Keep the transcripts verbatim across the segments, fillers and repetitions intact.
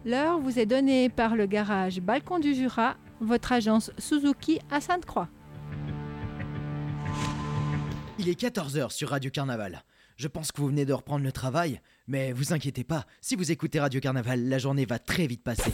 L'heure vous est donnée par le garage Balcon du Jura, votre agence Suzuki à Sainte-Croix. Il est quatorze heures sur Radio Carnaval. Je pense que vous venez de reprendre le travail, mais vous inquiétez pas, si vous écoutez Radio Carnaval, la journée va très vite passer.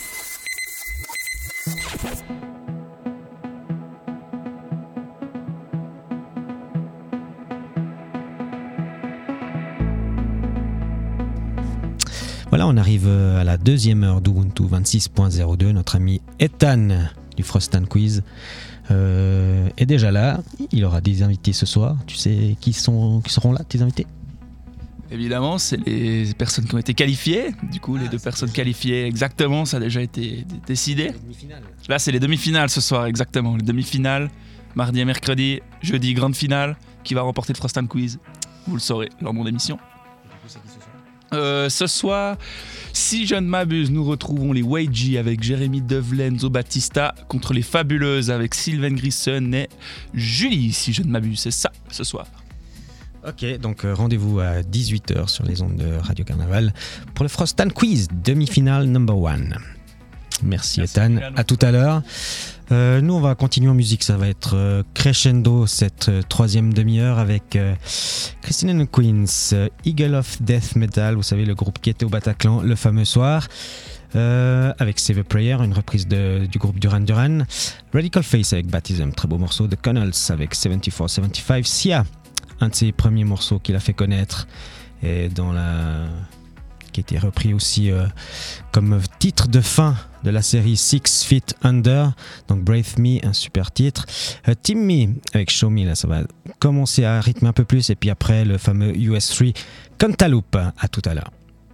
Voilà, on arrive à la deuxième heure d'Ubuntu vingt-six point zéro deux. Notre ami Ethan du Frost and Quiz euh, est déjà là. Il aura des invités ce soir. Tu sais qui, sont, qui seront là, tes invités ? Évidemment, c'est les personnes qui ont été qualifiées. Du coup, ah, les deux personnes qualifiées, exactement, ça a déjà été d- décidé. Là, c'est les demi-finales ce soir, exactement. Les demi-finales, mardi et mercredi, jeudi, grande finale. Qui va remporter le Frost and Quiz ? Vous le saurez lors de mon émission. Euh, ce soir, si je ne m'abuse, nous retrouvons les Weiji avec Jérémy Devlen, Zo Batista contre les Fabuleuses avec Sylvain Grisson et Julie, si je ne m'abuse, c'est ça ce soir. Ok, donc euh, rendez-vous à dix-huit heures sur les ondes de Radio Carnaval pour le Frost and Quiz, demi-finale number one. Merci, Merci Ethan, à tout à l'heure. Euh, nous on va continuer en musique, ça va être euh, crescendo cette euh, troisième demi-heure avec euh, Christine and the Queens, euh, Eagle of Death Metal, vous savez le groupe qui était au Bataclan le fameux soir, euh, avec Save a Prayer, une reprise de, du groupe Duran Duran, Radical Face avec Baptism, très beau morceau, The Connells avec seventy-four seventy-five, Sia, un de ses premiers morceaux qu'il a fait connaître et dans la... qui a été repris aussi euh, comme titre de fin de la série Six Feet Under, donc Breathe Me, un super titre. Euh, Team Me avec Show Me, là ça va commencer à rythmer un peu plus, et puis après le fameux U S trois Cantaloupe. À tout à l'heure.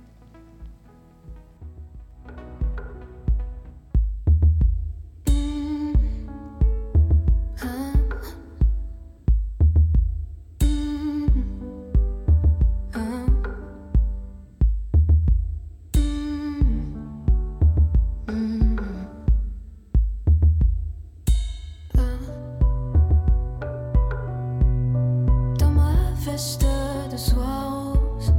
De soir rose,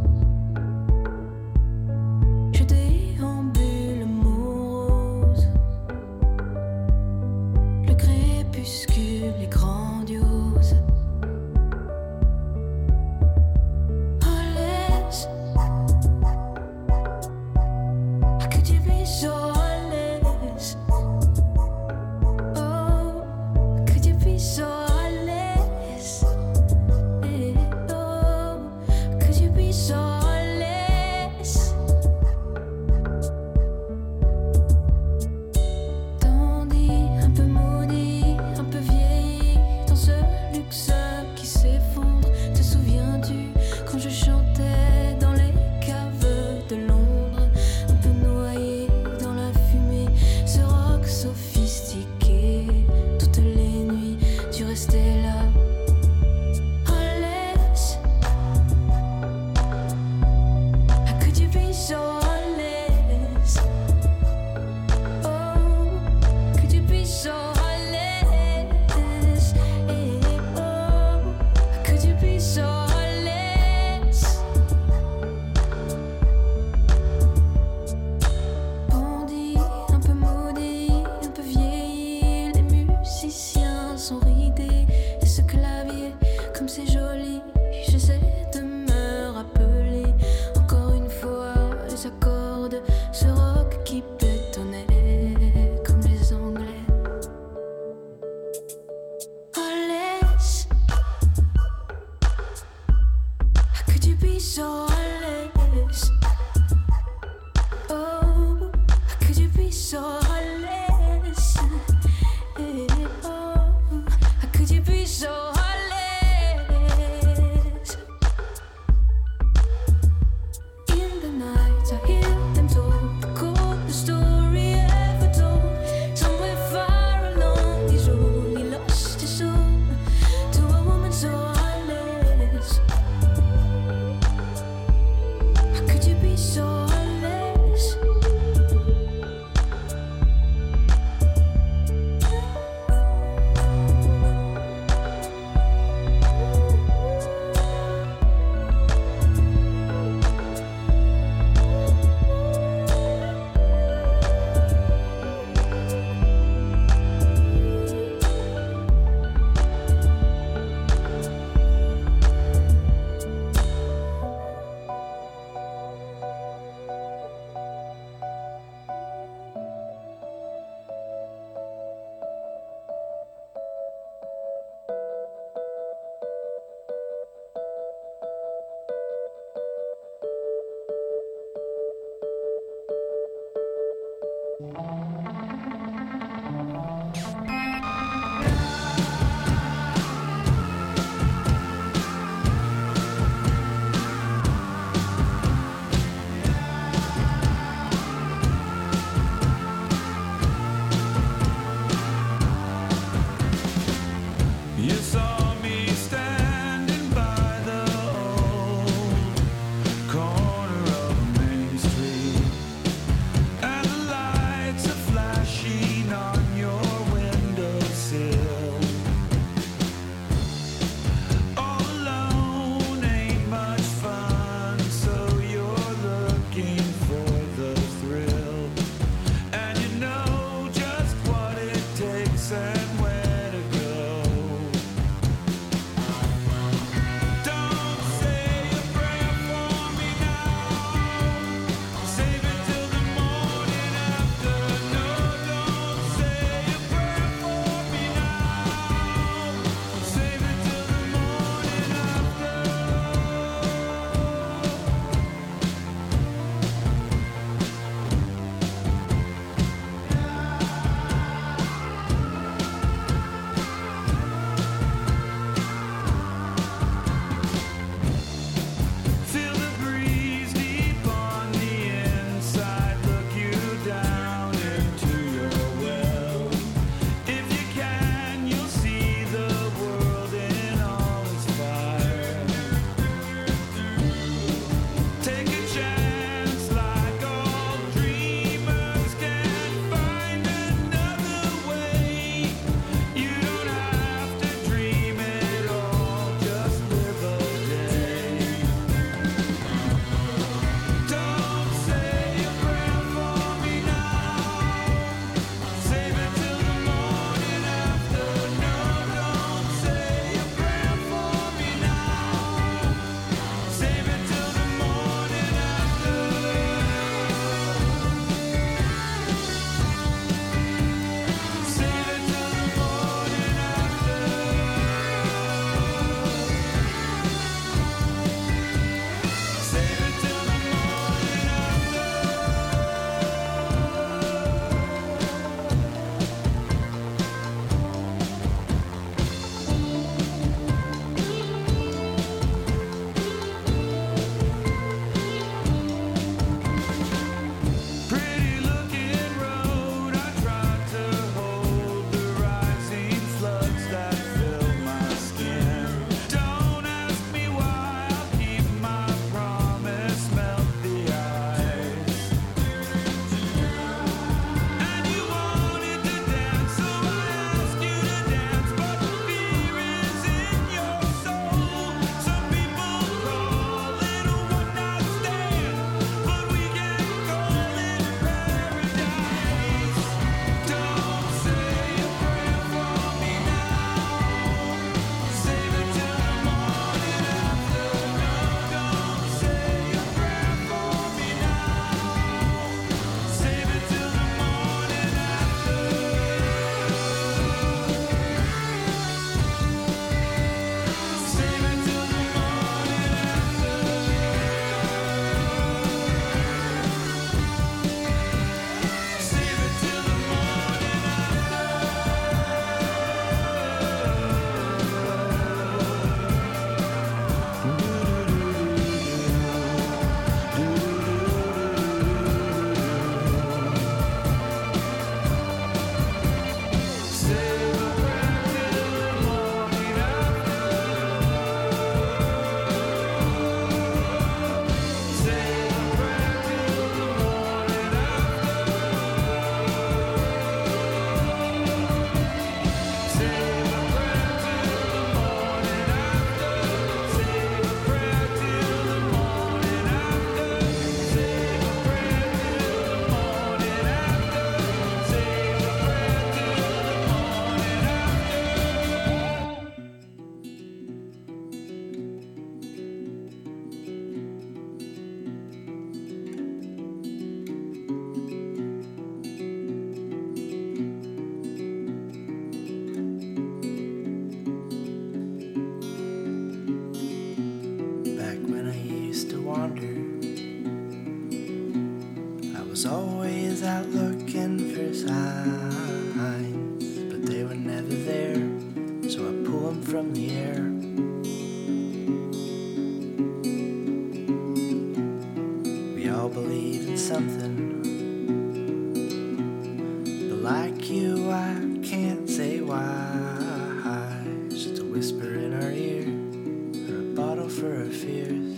wander. I was always out looking for signs, but they were never there, so I pull them from the air. We all believe in something, but like you I can't say why. Just a whisper in our ear, or a bottle for our fears.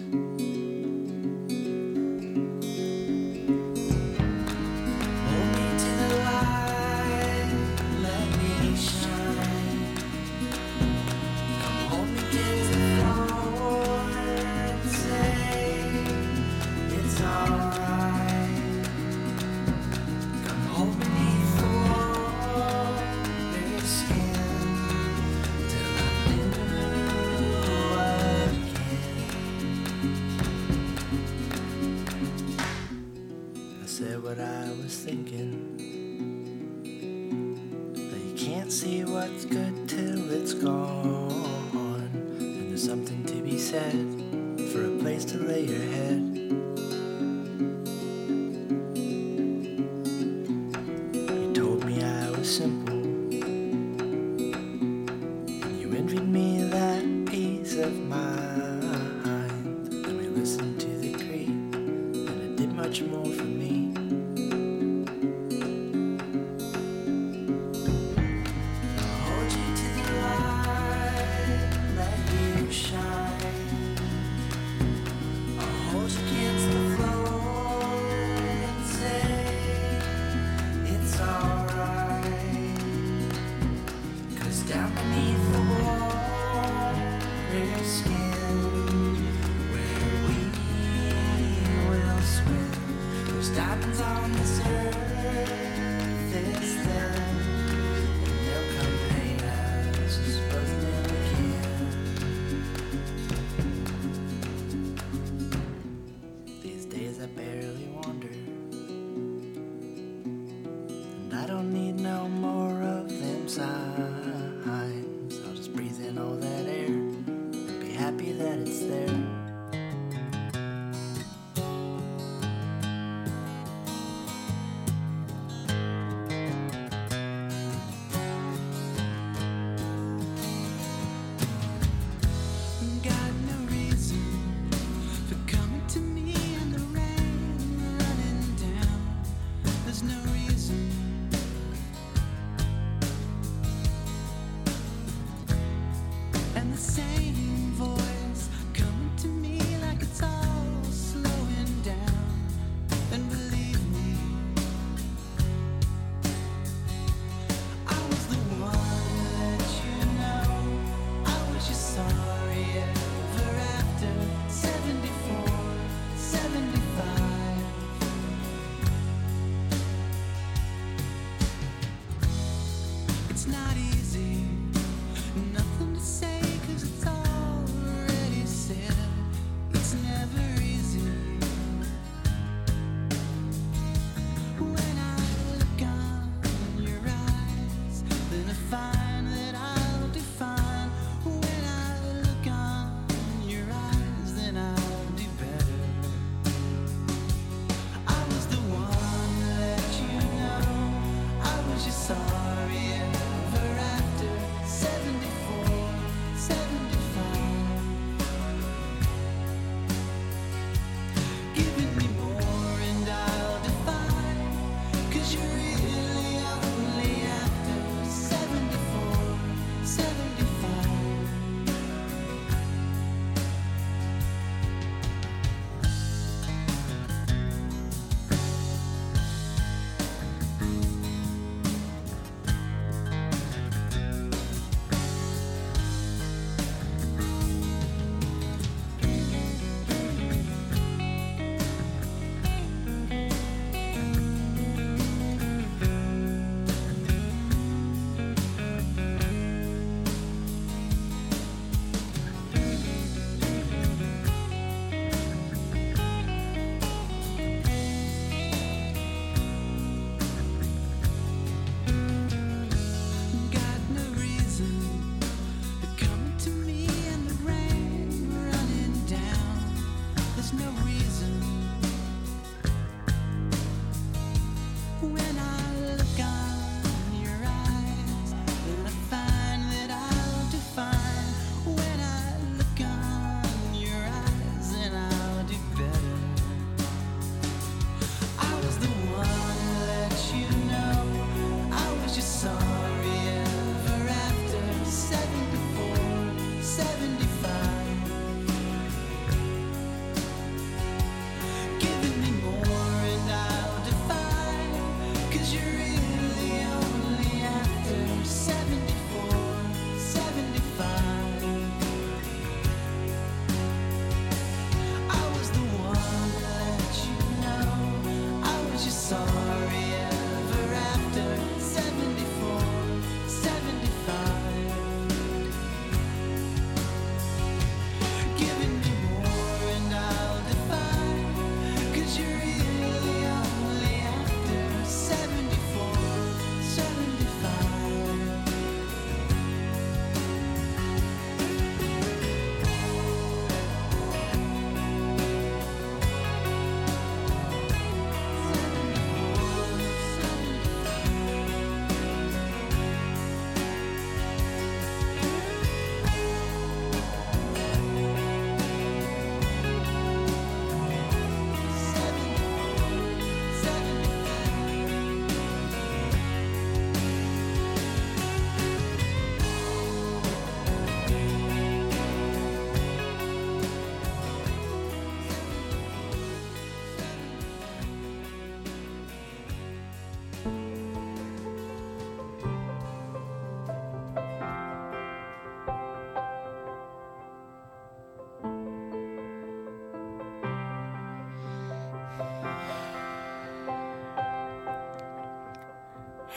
Hold me to the light, let me shine. Come hold me against the floor and say it's alright. Come hold me beneath the warm skin till I'm new again. I said what I was thinking, that you can't see what's good till it's gone, and there's something to be said for a place to lay your head. You told me I was simple, and you envied me that peace of mind. Then we listened to the creek, and it did much more for me. I'll hold you to the light, let you shine. I'll hold you against the floor and say it's alright. 'Cause down beneath the warm skin, where we will swim, there's diamonds on this earth, this then, and they'll come paint us as both never can. These days I barely wander, and I don't need no more of them signs. I'll just breathe in all that air and be happy that it's there.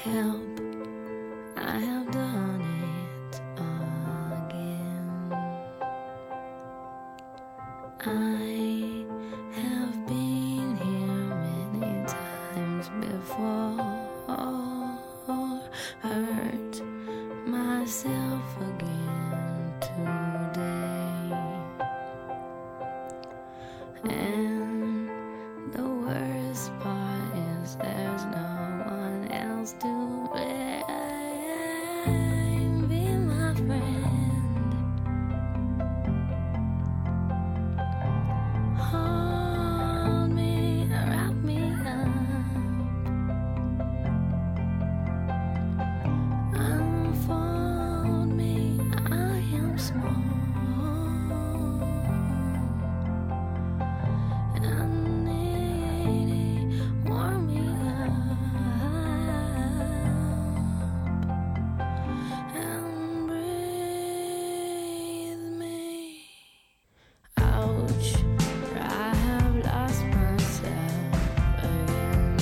Help, I have done it again. I have been here many times before, hurt myself again today. And the worst part is there's no one else to blame. Be my friend. Hold me, wrap me up. Unfold me, I am small. And needy, warm me up. And breathe me. Ouch, I have lost myself again.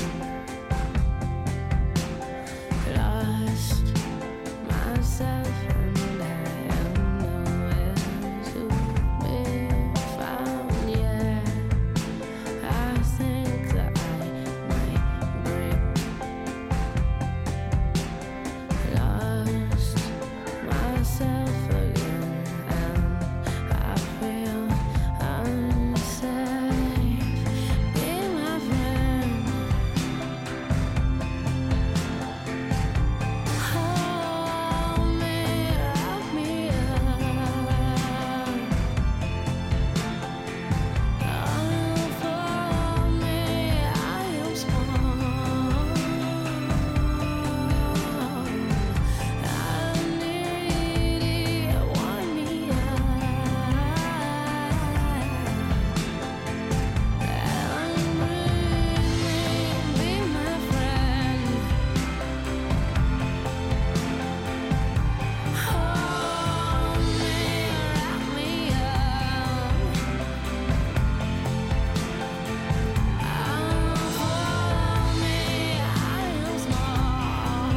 Lost myself and I am nowhere to be found. Yeah, I think that I might break. Lost myself again and I feel unsafe. Be my friend. Hold me, wrap me up. Unfold me, I am small. I need you, warm me up. And breathe me, be my friend. Hold me, wrap me up. Unfold me, I am small.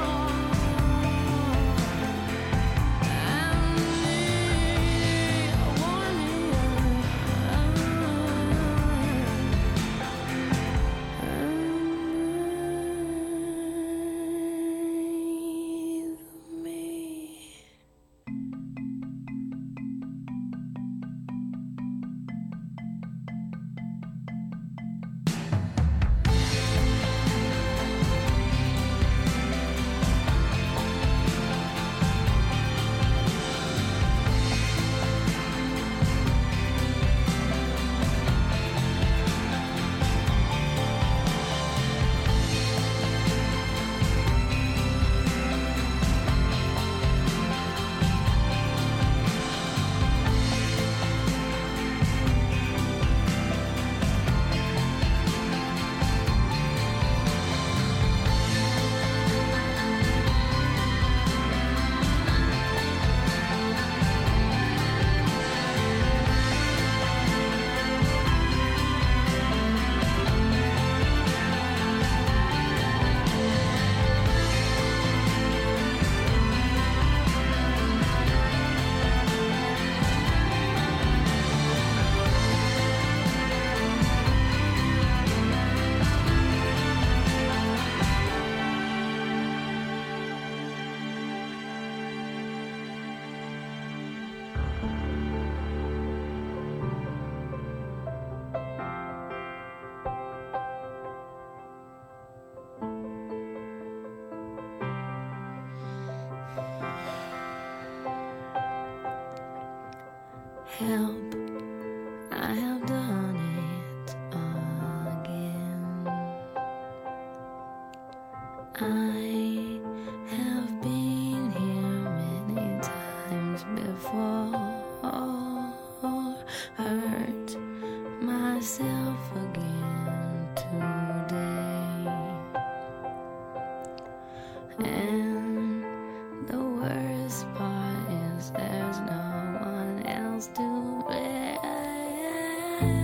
And need warm me up. And breathe me. Help, I have done it again. I have been here many times before, hurt myself again today. And the worst part is there's no one else to blame.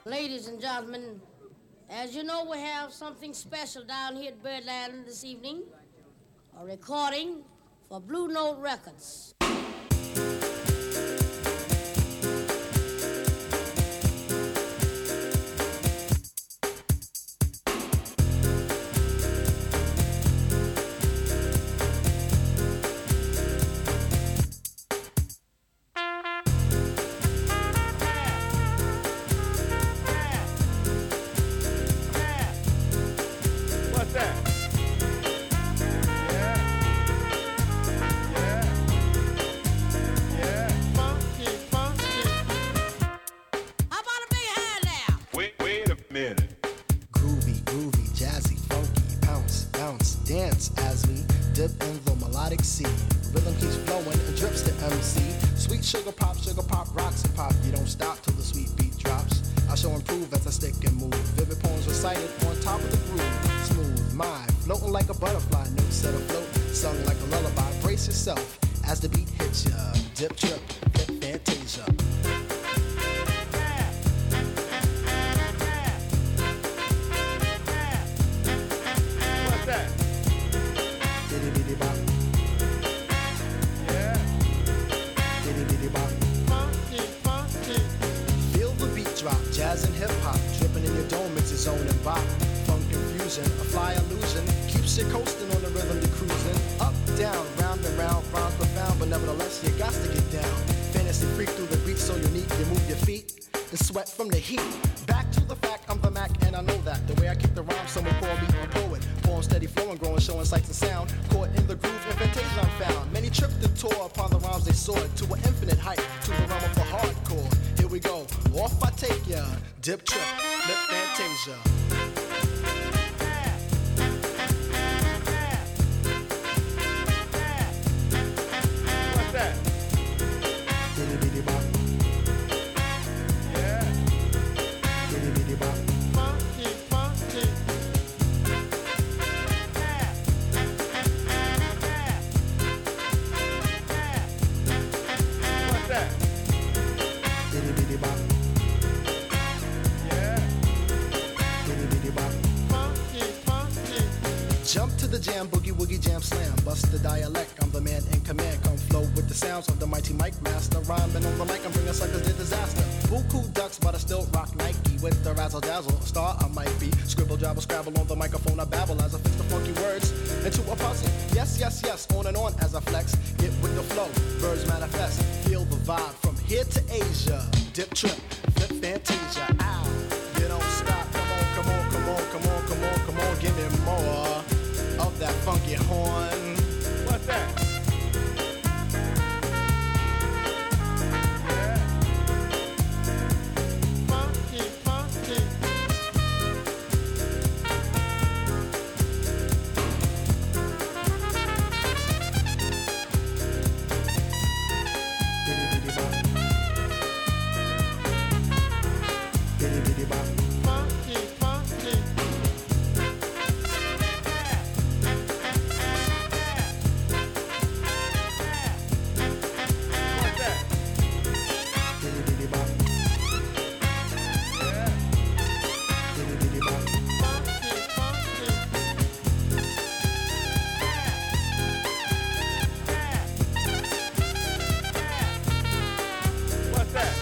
Ladies and gentlemen, as you know, we have something special down here at Birdland this evening. A recording for Blue Note Records. What's that? How about a big hand now? Wait, wait a minute. Groovy, groovy, jazzy, funky, bounce, bounce, dance as we dip in the melodic sea. Rhythm keeps flowing and drips to M C. Sweet sugar pop, sugar pop, rocks and pop. You don't stop till the sweet beat drops. I shall improve as I stick and move. Vivid poems recited on top of the groove. Smooth mind, floating like a butterfly, notes set afloat, sung like a lullaby. Brace yourself as the beat hits ya. Dip, trip, hip, fantasia. What's that? Bitty bitty bop, Yeah. bitty bitty bop. Feel the beat drop, jazz and hip hop, dripping in your dome, it's your zone and bop. Funk confusion, a fly illusion, keeps you coasting on the rhythm you're cruising. Up, down, round and round, rhymes profound, but nevertheless you got to get down. Fantasy freak through the beat so unique, you move your feet and sweat from the heat. Back to the fact, I'm the Mac and I know that. The way I kick the rhyme, someone call me a poet. Poem steady flowing, growing, showing sights and sound. Caught in the groove, and fantasia I'm found. Many tripped and tore upon the rhymes they soared to an infinite height, to the realm of the hardcore. Here we go, off I take ya. Dip trip, lip fantasia. What's that? Bitty bitty bop, Yeah. bitty bitty bop. What's that? Bitty bitty bop, Yeah. bitty bitty bop. Jump to the jam, boogie woogie jam slam. Bust the dialect, I'm the man in command. Come flow with the sounds of the mighty mic master. Rhyming on the mic, I'm bringing suckers to disaster. Buku ducks, but I still rock Nike with the razzle dazzle. A star I might be. Scribble, jabble, scrabble on the microphone. I babble as I fix the funky words into a puzzle. Yes, yes, yes, on and on as I flex. Get with the flow, birds manifest. Feel the vibe from here to Asia. Dip trip, flip fantasia. Ow, you don't stop. Come on, come on, come on, come on, come on, come on. Give me more of that funky horn. What's that? Yeah. Funky, funky. Bitty bitty bop. Bitty bitty bop. Funky, funky. What's that? Bitty bitty bop. Yeah. Bitty bitty bop. Funky, funky. What's that?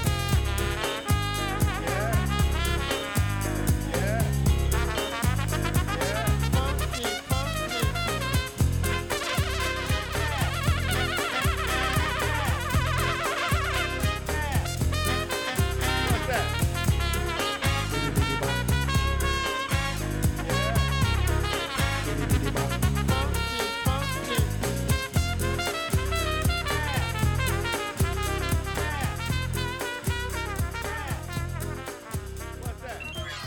Yeah. Yeah. Yeah. Funky, funky. What's that? Bitty bitty bop. Yeah. Bitty bitty bop. Funky, funky. What's that?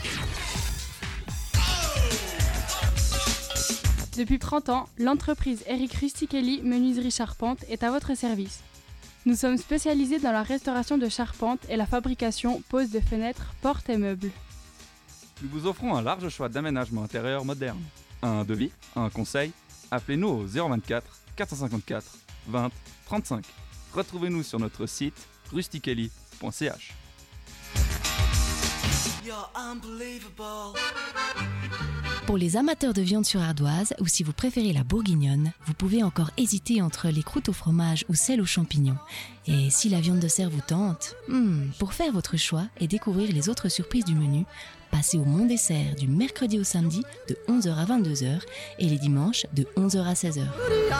Depuis trente ans, l'entreprise Eric Rustichelli Menuiserie Charpente est à votre service. Nous sommes spécialisés dans la restauration de charpente et la fabrication, pose de fenêtres, portes et meubles. Nous vous offrons un large choix d'aménagements intérieurs modernes. Un devis, un conseil, appelez-nous au zéro vingt-quatre quatre cent cinquante-quatre vingt trente-cinq. Retrouvez-nous sur notre site rustichelli point c h. You're unbelievable. Pour les amateurs de viande sur ardoise, ou si vous préférez la bourguignonne, vous pouvez encore hésiter entre les croûtes au fromage ou celles aux champignons. Et si la viande de cerf vous tente, hmm, pour faire votre choix et découvrir les autres surprises du menu, passez au Mont des Cerfs du mercredi au samedi de onze heures à vingt-deux heures et les dimanches de onze heures à seize heures.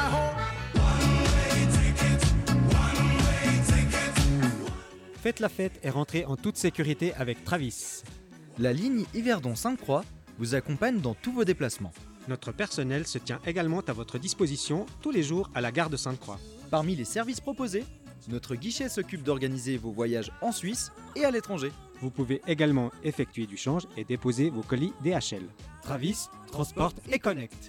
Faites la fête et rentrez en toute sécurité avec Travis. La ligne Yverdon-Sainte-Croix vous accompagne dans tous vos déplacements. Notre personnel se tient également à votre disposition tous les jours à la gare de Sainte-Croix. Parmi les services proposés, notre guichet s'occupe d'organiser vos voyages en Suisse et à l'étranger. Vous pouvez également effectuer du change et déposer vos colis D H L. Travis, transporte et connecte.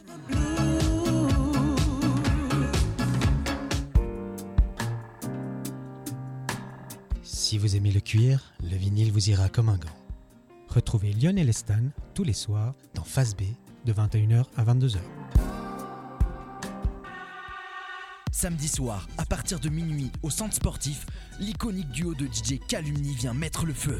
Si vous aimez le cuir, le vinyle vous ira comme un gant. Retrouvez Lionel et Stan tous les soirs dans Phase B de vingt et une heures à vingt-deux heures. Samedi soir, à partir de minuit, au centre sportif, l'iconique duo de D J Calumni vient mettre le feu.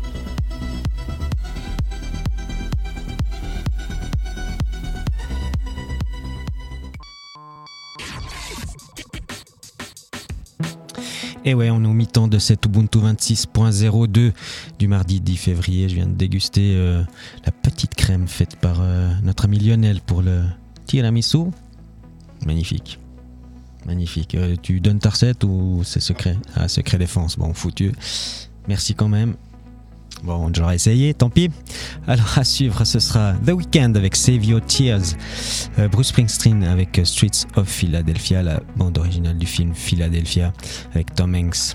Et ouais, on est au mi-temps de cet Ubuntu vingt-six point zéro deux du mardi dix février. Je viens de déguster euh, la petite crème faite par euh, notre ami Lionel pour le tiramisu. Magnifique. Magnifique. Euh, tu donnes ta recette ou c'est secret ? Ah, secret défense. Bon, foutu. Merci quand même. Bon, j'aurais essayé, tant pis. Alors à suivre, ce sera The Weeknd avec Save Your Tears, euh, Bruce Springsteen avec Streets of Philadelphia, la bande originale du film Philadelphia avec Tom Hanks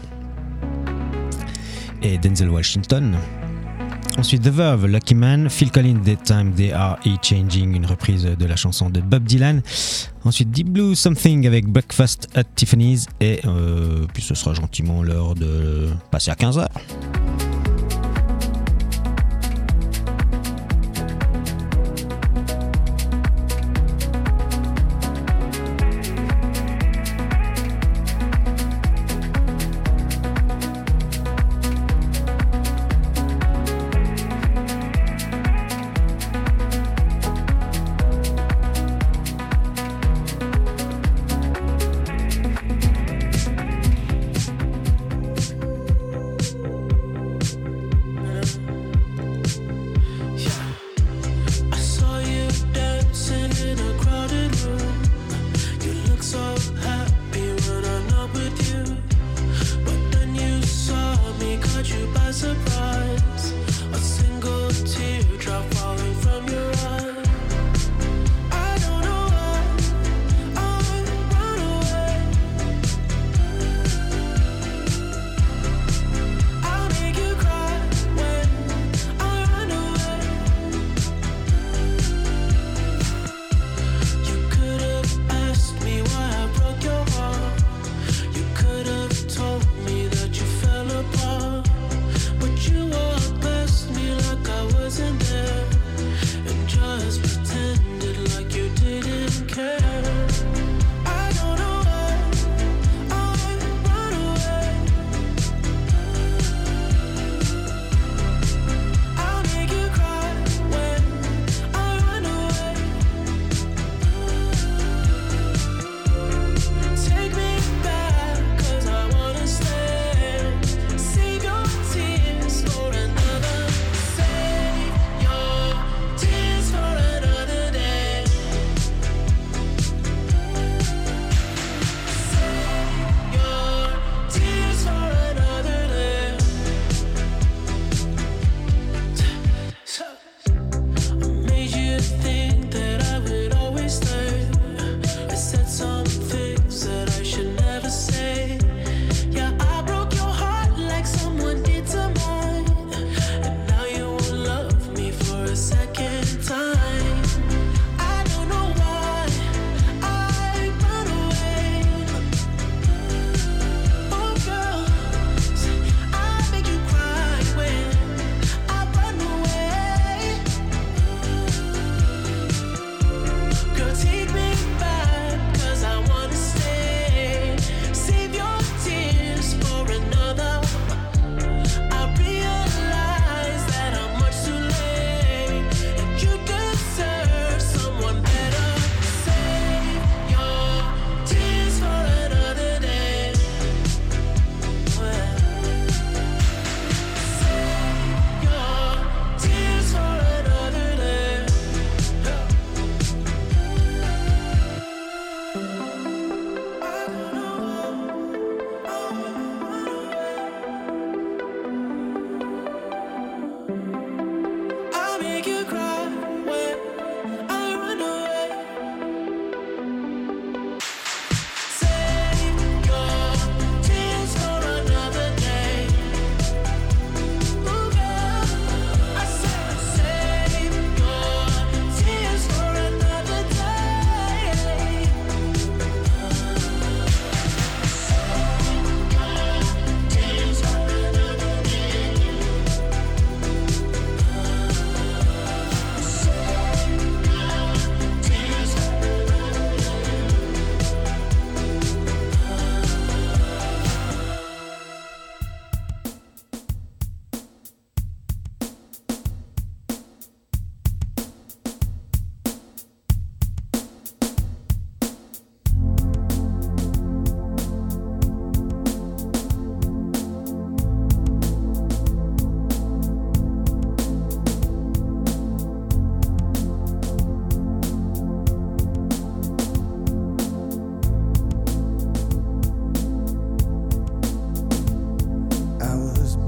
et Denzel Washington. Ensuite The Verve, Lucky Man, Phil Collins, That Time They Are E-Changing, une reprise de la chanson de Bob Dylan. Ensuite Deep Blue Something avec Breakfast at Tiffany's et euh, puis ce sera gentiment l'heure de passer à quinze heures.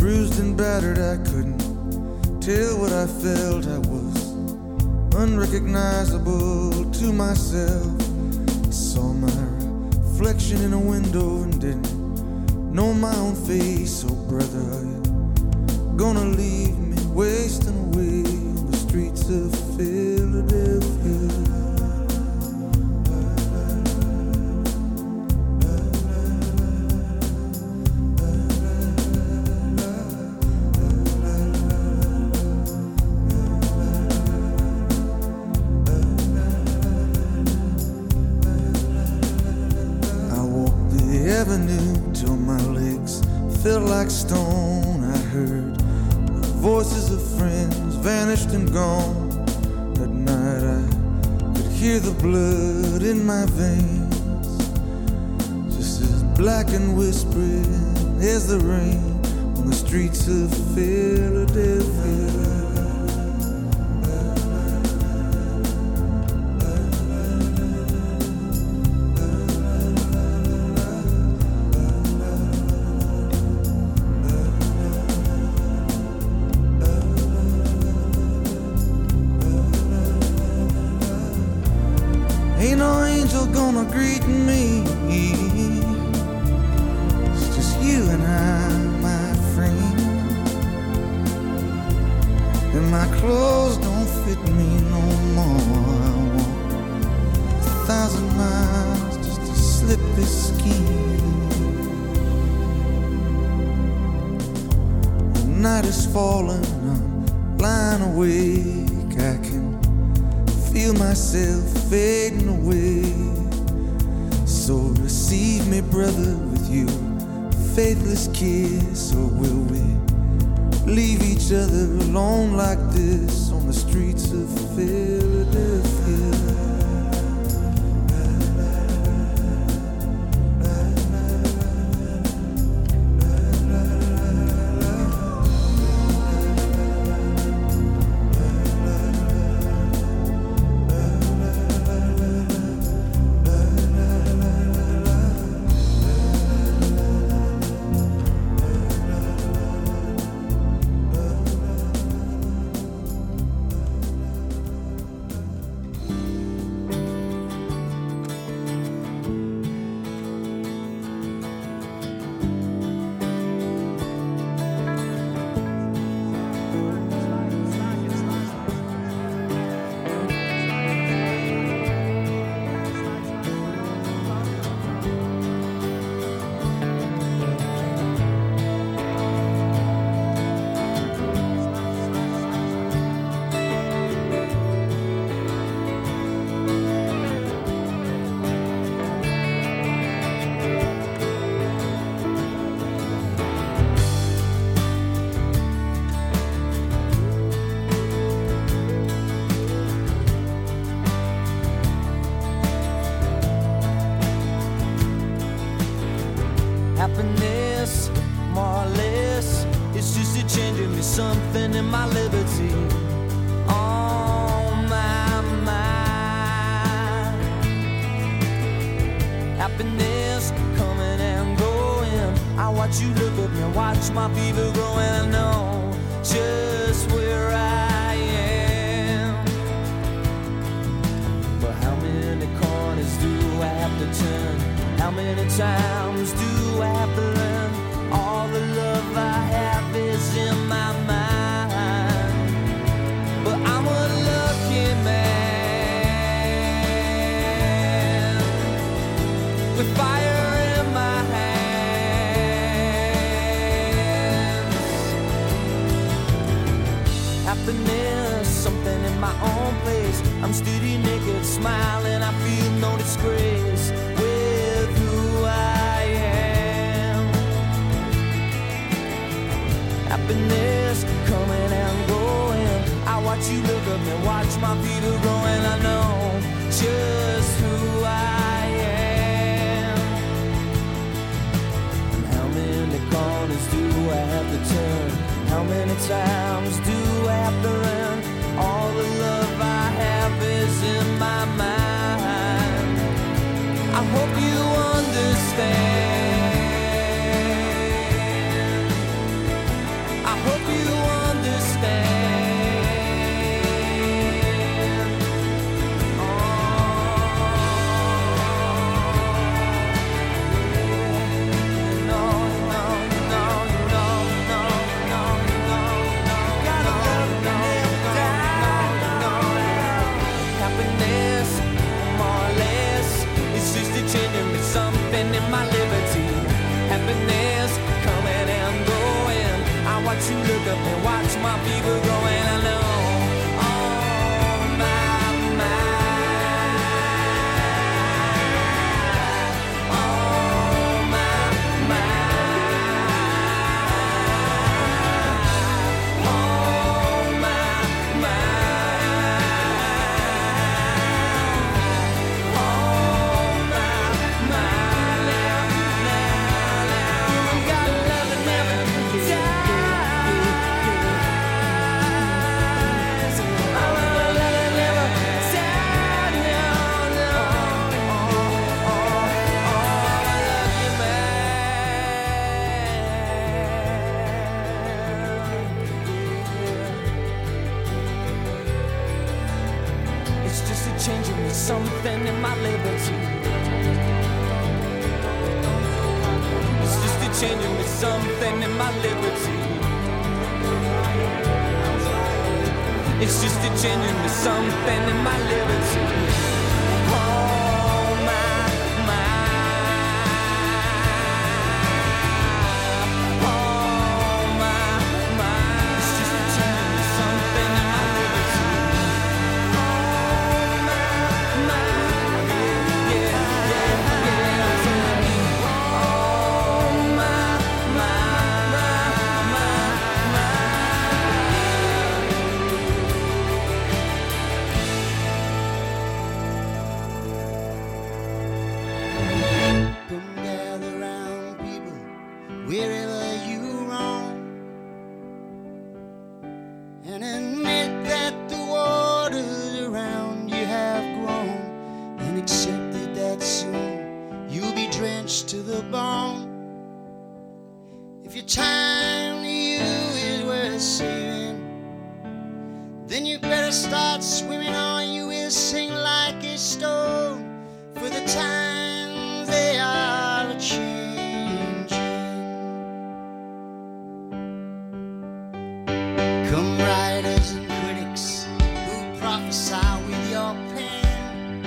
bruised and battered, I couldn't tell what I felt. I was unrecognizable to myself. I saw my reflection in a window and didn't know my own face. Oh brother, are you gonna leave me wasting away on the streets of Philadelphia? Till my legs felt like stone. I heard the voices of friends vanished and gone. At night I could hear the blood in my veins, just as black and whispering as the rain on the streets of Philadelphia. Ain't no angel gonna greet me. It's just you and I, my friend. And my clothes don't fit me no more. I walk a thousand miles just to slip this skin. The night is falling, I'm lying awake. I can feel myself fading away. So receive me, brother, with your faithless kiss. Or will we leave each other alone like this on the streets of Philadelphia? Happiness, more or less, it's just a changing me something in my liberty. On my mind, happiness coming and going. I watch you look at me, watch my fever growing. I know just where I am, but how many corners do I have to turn? How many times do I have to learn? All the love I have is in my mind, but I'm a lucky man with fire in my hands. Happiness, something in my own place. I'm steady naked, smiling, I feel no disgrace with who I am. Happiness coming and going. I watch you look at me, watch my fever growing. I know just who I am. And how many corners do I have to turn? How many times do I have to run? All the love I have is in my mind. I hope you understand. my fever going, I know. Oh, my, my. Oh, my, my. Oh, my, my. It's just a changing with something in my liberty. It's just a changing with something in my liberty. It's just a changing with something in my liberty. Oh, my, my. Oh, my, my. It's just a changing with something in my liberty. Oh, my, my. Yeah, yeah, yeah. Oh, my, my, my, my, my. Come gather round, people, wherever you roam, and admit that the waters around you have grown, and accepted that soon you'll be drenched to the bone. If your time to you is worth saving, then you better start swimming or you will sink like a stone. For the times they are changing. Come writers and critics who prophesy with your pen,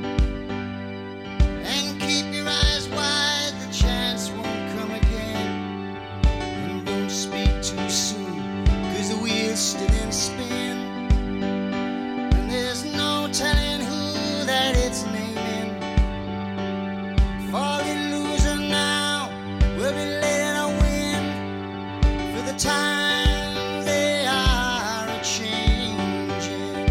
and keep your eyes wide, the chance won't come again. And don't speak too soon, cause the wheel's still in spin, and there's no telling who that it's naming. For the loser now will be letting a win. For the times they are a changing.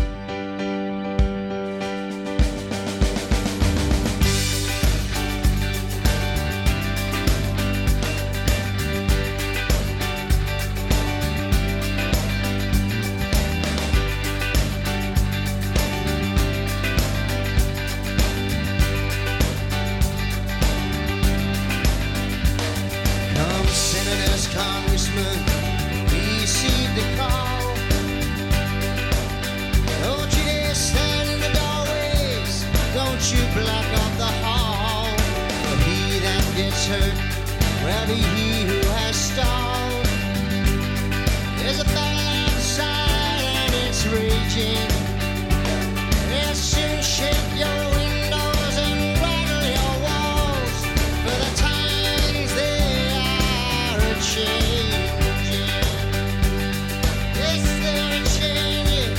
Come senators, congressmen, receive the call. Don't you dare stand in the doorways, don't you block off the hall. For he that gets hurt, well be he who has stalled. There's a battle outside and it's raging. They'll soon shake your windows and rattle your walls. For the times they are a changing. Yes, they're a changing.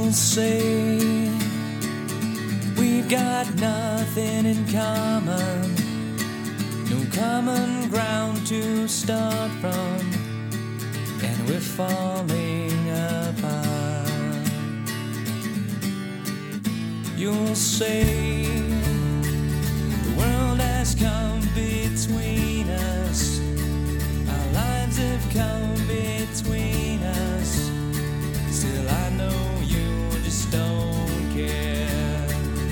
You'll say we've got nothing in common, no common ground to start from, and we're falling apart. You'll say the world has come between us, our lives have come between us. Still I know you just don't care.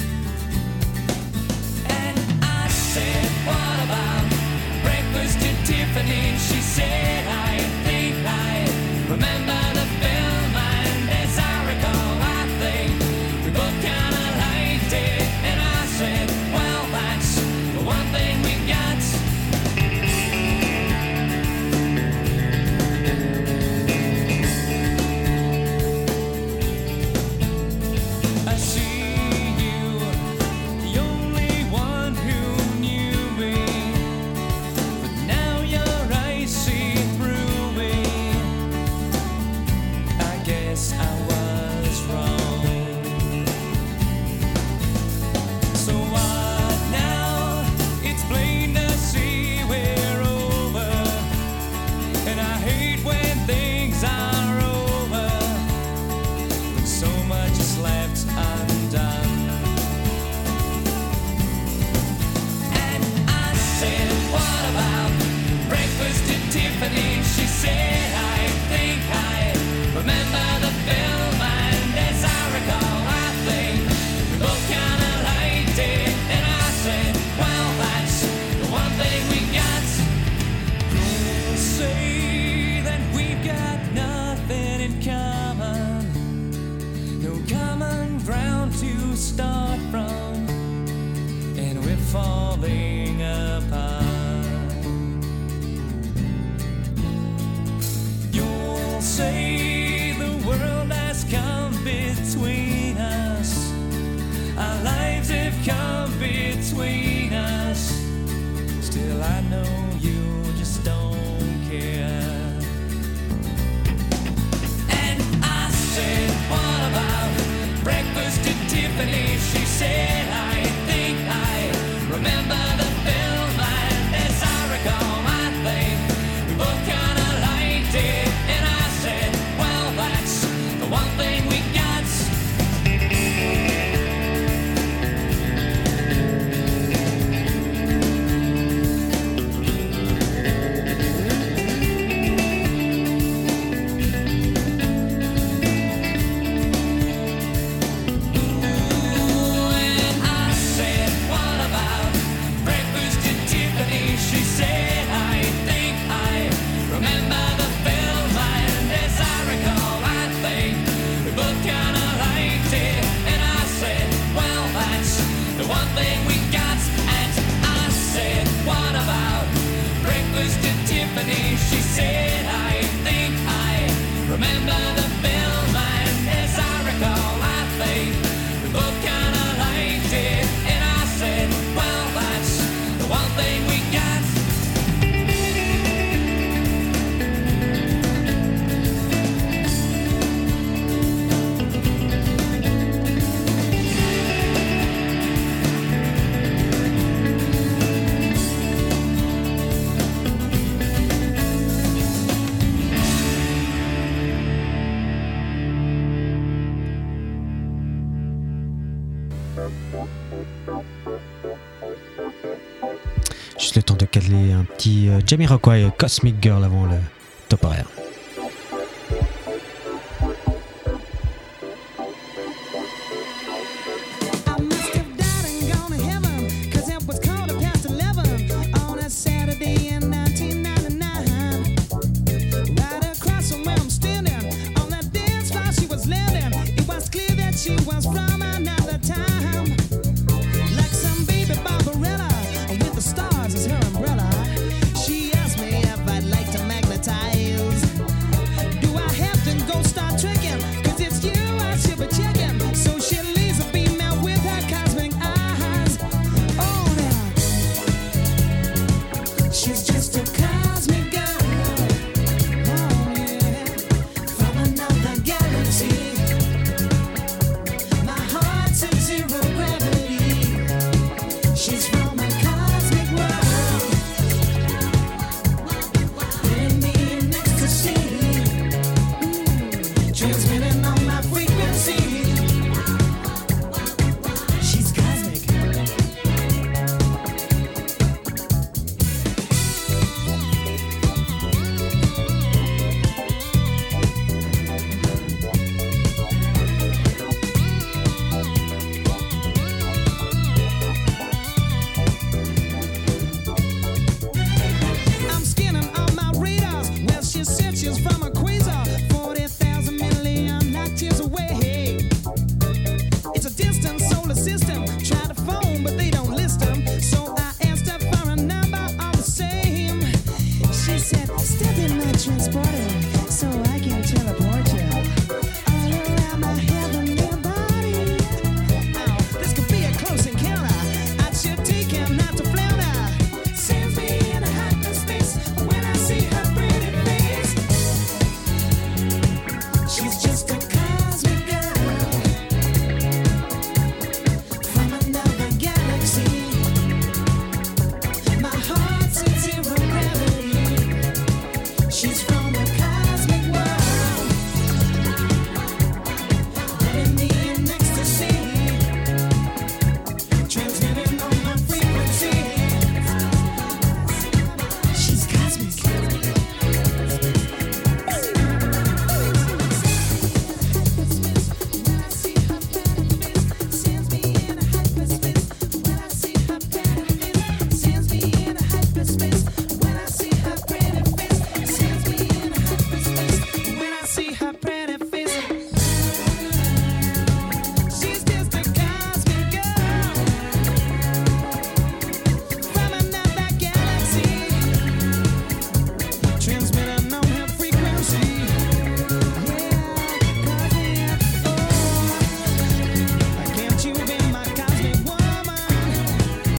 And I said, what about breakfast at Tiffany? She said, I think I remember the film, and as I recall, I think we both kinda liked it. And I said, well, that's the one thing we got. I see you, the only one who knew me, but now your eyes see through me. I guess I was wrong. So what now? It's plain to see we're over, and I hate when things are over, when so much is left undone. And I said, what about breakfast at Tiffany? She said, I think I remember the film, and as I recall, I think we both kinda liked it. And I said, well, that's the one thing we got. You'll say that we've got nothing in common, no common ground to start from, and we're falling apart. You'll say the world has come between us, our lives have come between us. Still I know you just don't care. And I said, what about breakfast at Tiffany? She said, I think I remember the film, and as I recall, I think we both kinda liked it. And I said, well, that's the one thing we got. And I said, what about breakfast at Tiffany? She said, I think I remember the film, and as I recall, I think we both kinda liked it. And I said, well, that's the one thing we got. And I said, what about breakfast at Tiffany? She said, I think I remember the film, and as I recall, I think we both kinda liked it. And I said, well, that's the one thing we got. Juste le temps de caler un petit euh, Jamiroquai Cosmic Girl avant le top horaire.